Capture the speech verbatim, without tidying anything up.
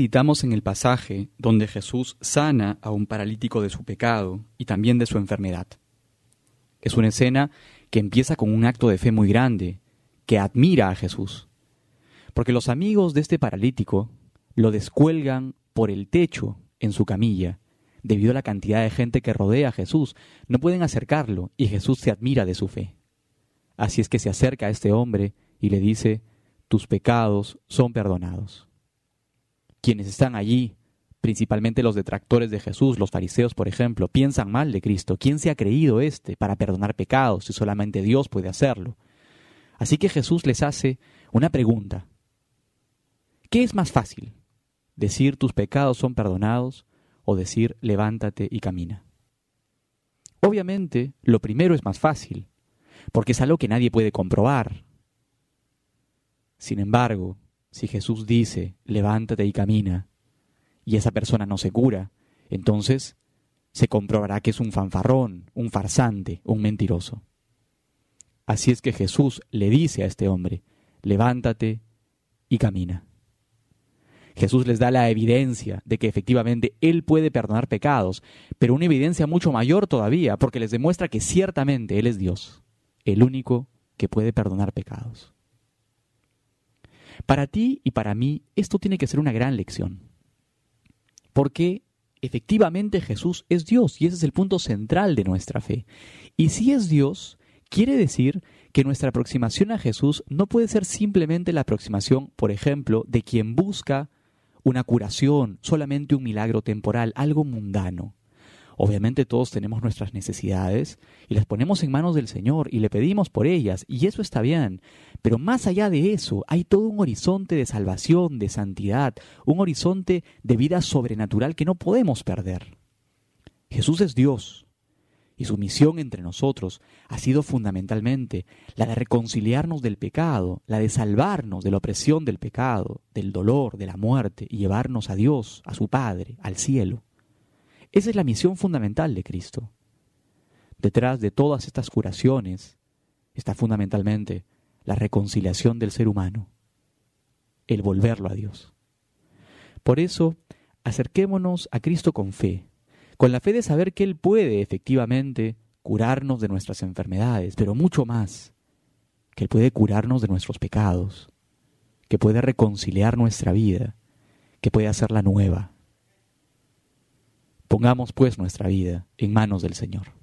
Meditamos en el pasaje donde Jesús sana a un paralítico de su pecado y también de su enfermedad. Es una escena que empieza con un acto de fe muy grande, que admira a Jesús, porque los amigos de este paralítico lo descuelgan por el techo en su camilla, debido a la cantidad de gente que rodea a Jesús. No pueden acercarlo y Jesús se admira de su fe. Así es que se acerca a este hombre y le dice: tus pecados son perdonados. Quienes están allí, principalmente los detractores de Jesús, los fariseos por ejemplo, piensan mal de Cristo. ¿Quién se ha creído este para perdonar pecados si solamente Dios puede hacerlo? Así que Jesús les hace una pregunta. ¿Qué es más fácil? ¿Decir tus pecados son perdonados o decir levántate y camina? Obviamente, lo primero es más fácil, porque es algo que nadie puede comprobar. Sin embargo, si Jesús dice levántate y camina, y esa persona no se cura, entonces se comprobará que es un fanfarrón, un farsante, un mentiroso. Así es que Jesús le dice a este hombre: levántate y camina. Jesús les da la evidencia de que efectivamente Él puede perdonar pecados, pero una evidencia mucho mayor todavía, porque les demuestra que ciertamente Él es Dios, el único que puede perdonar pecados. Para ti y para mí esto tiene que ser una gran lección, porque efectivamente Jesús es Dios y ese es el punto central de nuestra fe. Y si es Dios, quiere decir que nuestra aproximación a Jesús no puede ser simplemente la aproximación, por ejemplo, de quien busca una curación, solamente un milagro temporal, algo mundano. Obviamente todos tenemos nuestras necesidades y las ponemos en manos del Señor y le pedimos por ellas, y eso está bien. Pero más allá de eso, hay todo un horizonte de salvación, de santidad, un horizonte de vida sobrenatural que no podemos perder. Jesús es Dios, y su misión entre nosotros ha sido fundamentalmente la de reconciliarnos del pecado, la de salvarnos de la opresión del pecado, del dolor, de la muerte, y llevarnos a Dios, a su Padre, al cielo. Esa es la misión fundamental de Cristo. Detrás de todas estas curaciones está fundamentalmente la reconciliación del ser humano, el volverlo a Dios. Por eso, acerquémonos a Cristo con fe, con la fe de saber que Él puede efectivamente curarnos de nuestras enfermedades, pero mucho más, que Él puede curarnos de nuestros pecados, que puede reconciliar nuestra vida, que puede hacerla nueva. Pongamos pues nuestra vida en manos del Señor.